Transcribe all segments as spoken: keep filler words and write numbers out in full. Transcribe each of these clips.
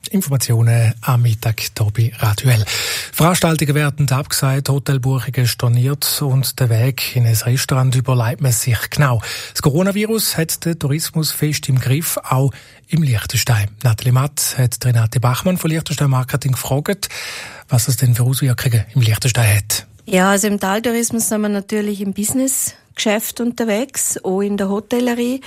Informationen am Mittag hier bei Radio L. Veranstaltungen werden abgesagt, Hotelbuchungen storniert und den Weg in ein Restaurant überlegt man sich genau. Das Coronavirus hat den Tourismus fest im Griff, auch im Liechtenstein. Nathalie Matt hat Renate Bachmann von Liechtenstein Marketing gefragt, was es denn für Auswirkungen im Liechtenstein hat. Ja, also im Taltourismus sind wir natürlich im Businessgeschäft unterwegs, auch in der Hotellerie.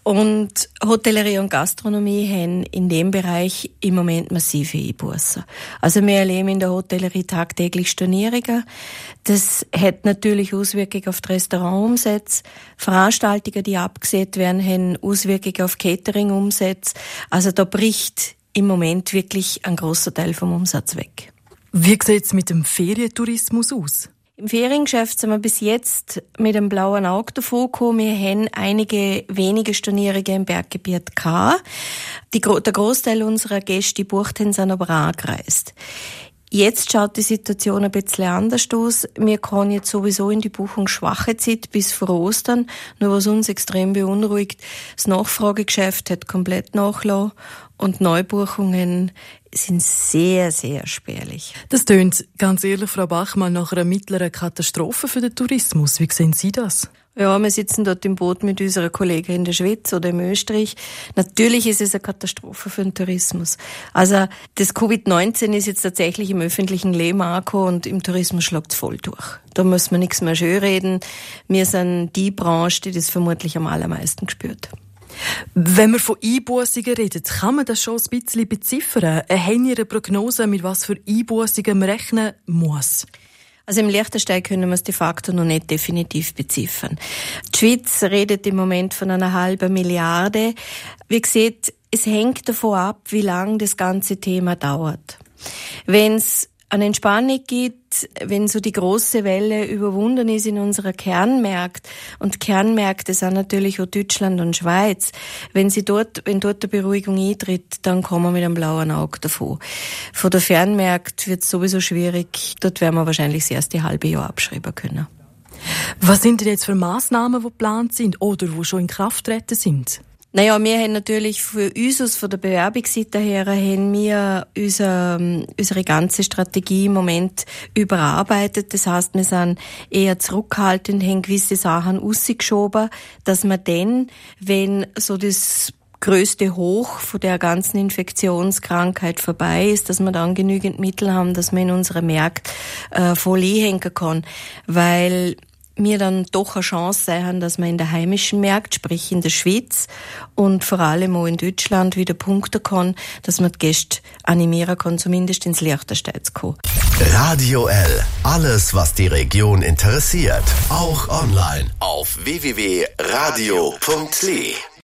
Und Hotellerie und Gastronomie haben in dem Bereich im Moment massive Einbußen. Also wir erleben in der Hotellerie tagtäglich Stornierungen. Das hat natürlich Auswirkungen auf die Restaurantumsätze. Veranstaltungen, die abgesät werden, haben Auswirkungen auf Catering-Umsätze. Also da bricht im Moment wirklich ein grosser Teil vom Umsatz weg. Wie sieht es mit dem Ferientourismus aus? Im Feriengeschäft sind wir bis jetzt mit dem blauen Auge davon gekommen. Wir haben einige wenige Stornierungen im Berggebiet gehabt. Die, der Großteil unserer Gäste, die bucht haben, sind aber angereist. Jetzt schaut die Situation ein bisschen anders aus. Wir kommen jetzt sowieso in die buchungsschwache Zeit bis vor Ostern. Nur was uns extrem beunruhigt, das Nachfragegeschäft hat komplett nachgelassen und Neubuchungen sind sehr, sehr spärlich. Das tönt, ganz ehrlich, Frau Bachmann, nach einer mittleren Katastrophe für den Tourismus. Wie sehen Sie das? Ja, wir sitzen dort im Boot mit unserer Kollegin in der Schweiz oder in Österreich. Natürlich ist es eine Katastrophe für den Tourismus. Also das Covid neunzehn ist jetzt tatsächlich im öffentlichen Leben angekommen und im Tourismus schlägt es voll durch. Da muss man nichts mehr schönreden. Wir sind die Branche, die das vermutlich am allermeisten spürt. Wenn wir von Einbussungen reden, kann man das schon ein bisschen beziffern? Haben Sie eine Prognose, mit was für Einbussungen man rechnen muss? Also im Liechtenstein können wir es de facto noch nicht definitiv beziffern. Die Schweiz redet im Moment von einer halben Milliarde. Wie gesagt, es hängt davon ab, wie lange das ganze Thema dauert. Wenn es eine Entspannung gibt, wenn so die große Welle überwunden ist in unserer Kernmärkte, und Kernmärkte sind natürlich auch Deutschland und Schweiz, wenn sie dort, wenn dort eine Beruhigung eintritt, dann kommen wir mit einem blauen Auge davon. Von der Fernmärkte wird es sowieso schwierig, dort werden wir wahrscheinlich das erste halbe Jahr abschreiben können. Was sind denn jetzt für Massnahmen, die geplant sind oder die schon in Kraft treten sind? Naja, wir haben natürlich für uns aus von der Bewerbungsseite her haben wir unsere, unsere ganze Strategie im Moment überarbeitet. Das heisst, wir sind eher zurückhaltend, haben gewisse Sachen rausgeschoben, dass wir dann, wenn so das größte Hoch von der ganzen Infektionskrankheit vorbei ist, dass wir dann genügend Mittel haben, dass wir in unsere Märkte äh, voll einhängen können. Weil wir dann doch eine Chance sehen, dass wir in der heimischen Märkte, sprich in der Schweiz und vor allem auch in Deutschland wieder punkten können, dass man die Gäste animieren kann, zumindest ins Liechtenstein zu kommen. Radio L. Alles, was die Region interessiert. Auch online auf w w w punkt radio punkt l e.